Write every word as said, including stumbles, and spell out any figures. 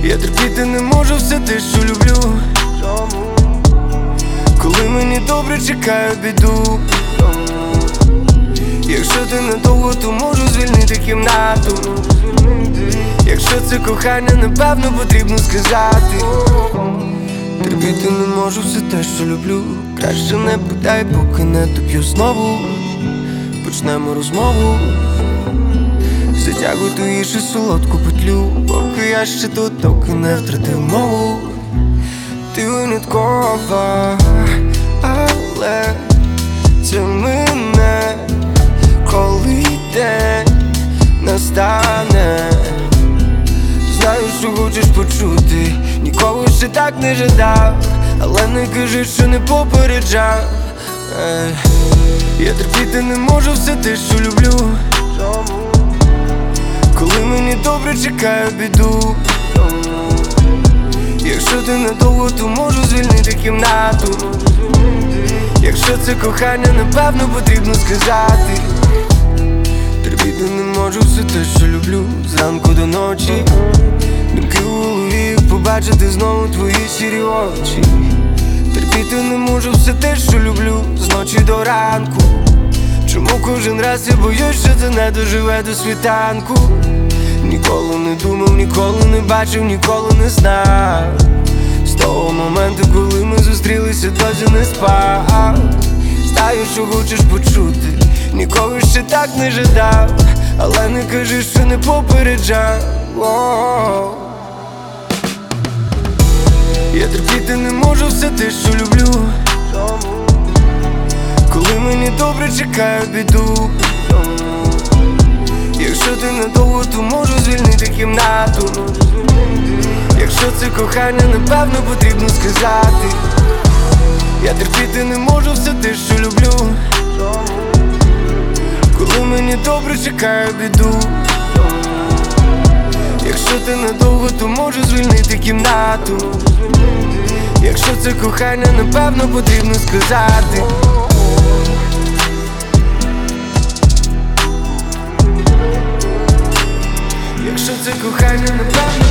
Я терпіти не можу все те, що люблю. Коли мені добре, чекаю біду. Якщо ти недовго, то можу звільнити кімнату. Якщо це кохання, напевно потрібно сказати. Терпіти не можу все те, що люблю. Краще не питай, поки не доп'ю знову. Почнемо розмову. Затягуй ту їжу солодку петлю, поки я ще тут, доки не втратив мову. Ти виняткова, але це мене, коли день настане. Знаю, що хочеш почути, ніколи ще так не жадав, але не кажи, що не попереджав. Ей, я терпіти не можу все те, що люблю. Коли мені добре, чекаю біду. Якщо ти недовго, то можу звільнити кімнату. Якщо це кохання, напевно потрібно сказати. Терпіти не можу все те, що люблю. Зранку до ночі думки у голові, побачити знову твої сірі очі. Терпіти не можу все те, що люблю, з ночі до ранку. Чому кожен раз я боюсь, що це не доживе до світанку? Ніколи не думав, ніколи не бачив, ніколи не знав. З того моменту, коли ми зустрілися, досі не спав. Знаю, що хочеш почути, ніколи ще так не жадав, але не кажи, що не попереджав. О-о-о. Я терпіти не можу все те, що люблю. Коли мені добре, чекаю біду. Якщо ти недовго, то можу звільнити кімнату. Якщо це кохання, напевно потрібно сказати. Я терпіти не можу все те, що люблю. Коли мені добре, чекаю біду. Якщо ти недовго, то можу звільнити кімнату. Якщо це кохання, напевно потрібно сказати. Якщо це кохання, напевно